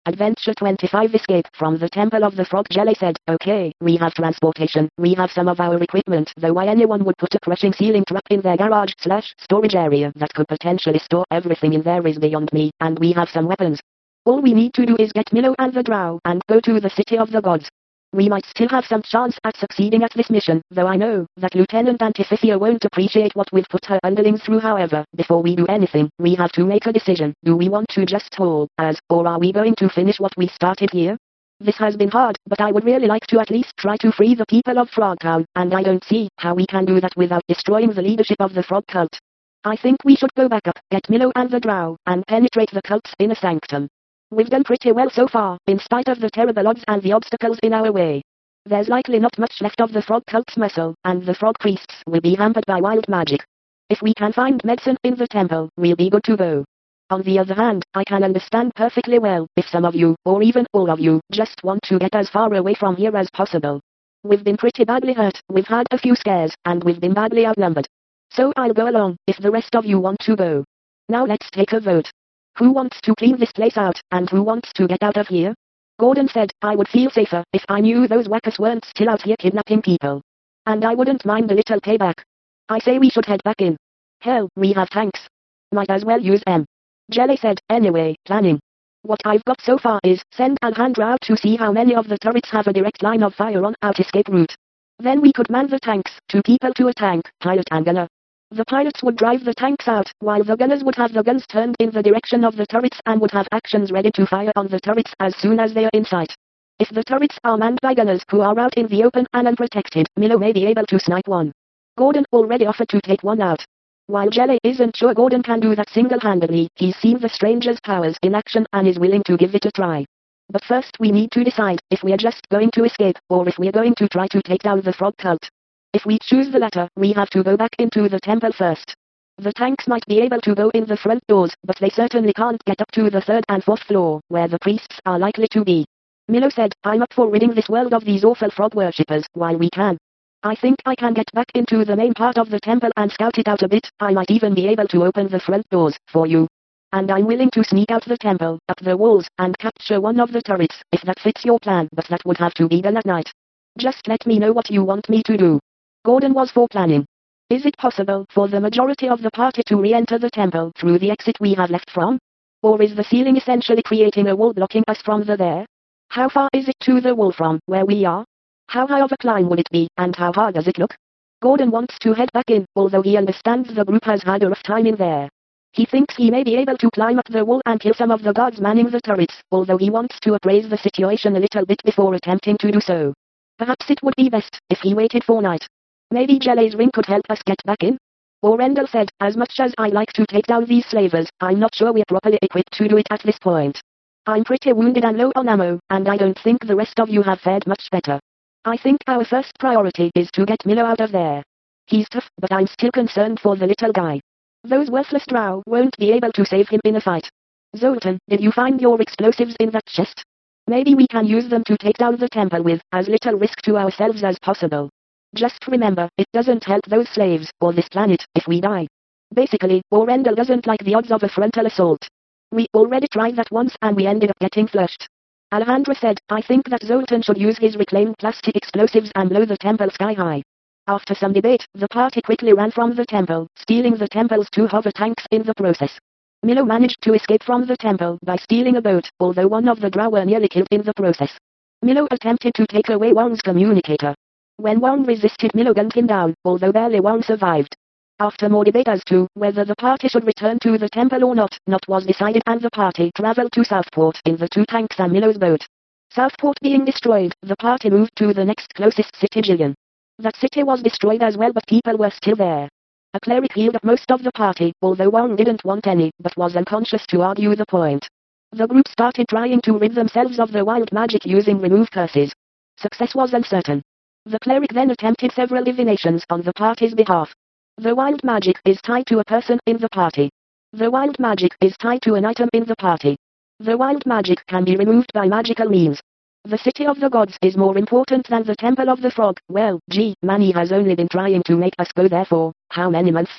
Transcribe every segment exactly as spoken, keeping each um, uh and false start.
Adventure twenty-five Escape from the Temple of the Frog. Jelly said, okay, we have transportation, we have some of our equipment, though why anyone would put a crushing ceiling trap in their garage slash storage area that could potentially store everything in there is beyond me, and we have some weapons. All we need to do is get Milo and the Drow and go to the City of the Gods. We might still have some chance at succeeding at this mission, though I know that Lieutenant Antiphisia won't appreciate what we've put her underlings through. However, before we do anything, we have to make a decision. Do we want to just haul as, or are we going to finish what we started here? This has been hard, but I would really like to at least try to free the people of Frogtown, and I don't see how we can do that without destroying the leadership of the Frog Cult. I think we should go back up, get Milo and the Drow, and penetrate the cult's inner sanctum. We've done pretty well so far, in spite of the terrible odds and the obstacles in our way. There's likely not much left of the Frog Cult's muscle, and the Frog Priests will be hampered by wild magic. If we can find medicine in the temple, we'll be good to go. On the other hand, I can understand perfectly well if some of you, or even all of you, just want to get as far away from here as possible. We've been pretty badly hurt, we've had a few scares, and we've been badly outnumbered. So I'll go along, if the rest of you want to go. Now let's take a vote. Who wants to clean this place out, and who wants to get out of here? Gordon said, I would feel safer if I knew those whackers weren't still out here kidnapping people. And I wouldn't mind a little payback. I say we should head back in. Hell, we have tanks. Might as well use them. Jelly said, anyway, planning. What I've got so far is, send Alejandra out to see how many of the turrets have a direct line of fire on our escape route. Then we could man the tanks, two people to a tank, pilot and gunner. The pilots would drive the tanks out, while the gunners would have the guns turned in the direction of the turrets and would have actions ready to fire on the turrets as soon as they are in sight. If the turrets are manned by gunners who are out in the open and unprotected, Milo may be able to snipe one. Gordon already offered to take one out. While Jelly isn't sure Gordon can do that single-handedly, he's seen the Stranger's powers in action and is willing to give it a try. But first we need to decide if we're just going to escape, or if we're going to try to take down the Frog Cult. If we choose the latter, we have to go back into the temple first. The tanks might be able to go in the front doors, but they certainly can't get up to the third and fourth floor, where the priests are likely to be. Milo said, I'm up for ridding this world of these awful frog worshippers, while we can. I think I can get back into the main part of the temple and scout it out a bit. I might even be able to open the front doors, for you. And I'm willing to sneak out the temple, up the walls, and capture one of the turrets, if that fits your plan, but that would have to be done at night. Just let me know what you want me to do. Gordon was for planning. Is it possible for the majority of the party to re-enter the temple through the exit we have left from? Or is the ceiling essentially creating a wall blocking us from the there? How far is it to the wall from where we are? How high of a climb would it be, and how hard does it look? Gordon wants to head back in, although he understands the group has had a rough time in there. He thinks he may be able to climb up the wall and kill some of the guards manning the turrets, although he wants to appraise the situation a little bit before attempting to do so. Perhaps it would be best if he waited for night. Maybe Jelly's ring could help us get back in? Or Rendell said, as much as I like to take down these slavers, I'm not sure we're properly equipped to do it at this point. I'm pretty wounded and low on ammo, and I don't think the rest of you have fared much better. I think our first priority is to get Milo out of there. He's tough, but I'm still concerned for the little guy. Those worthless drow won't be able to save him in a fight. Zoltan, did you find your explosives in that chest? Maybe we can use them to take down the temple with as little risk to ourselves as possible. Just remember, it doesn't help those slaves, or this planet, if we die. Basically, Orendel doesn't like the odds of a frontal assault. We already tried that once and we ended up getting flushed. Alejandra said, I think that Zoltan should use his reclaimed plastic explosives and blow the temple sky high. After some debate, the party quickly ran from the temple, stealing the temple's two hover tanks in the process. Milo managed to escape from the temple by stealing a boat, although one of the drow were nearly killed in the process. Milo attempted to take away Wong's communicator. When Wong resisted, Milo gunned him down, although barely Wong survived. After more debate as to whether the party should return to the temple or not, not was decided and the party traveled to Southport in the two tanks and Milo's boat. Southport being destroyed, the party moved to the next closest city, Jillian. That city was destroyed as well, but people were still there. A cleric healed up most of the party, although Wong didn't want any, but was unconscious to argue the point. The group started trying to rid themselves of the wild magic using remove curses. Success was uncertain. The cleric then attempted several divinations on the party's behalf. The wild magic is tied to a person in the party. The wild magic is tied to an item in the party. The wild magic can be removed by magical means. The city of the gods is more important than the temple of the frog. Well, gee, Manny has only been trying to make us go there for, how many months?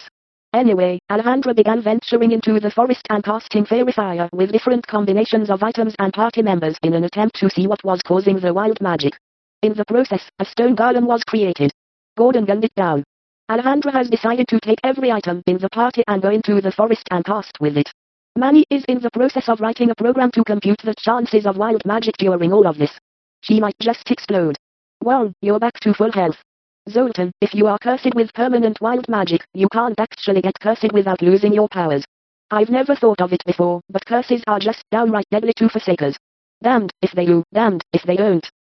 Anyway, Alejandra began venturing into the forest and casting fairy fire with different combinations of items and party members in an attempt to see what was causing the wild magic. In the process, a stone golem was created. Gordon gunned it down. Alejandra has decided to take every item in the party and go into the forest and cast with it. Manny is in the process of writing a program to compute the chances of wild magic during all of this. She might just explode. One, you're back to full health. Zoltan, if you are cursed with permanent wild magic, you can't actually get cursed without losing your powers. I've never thought of it before, but curses are just downright deadly to Forsakers. Damned if they do, damned if they don't.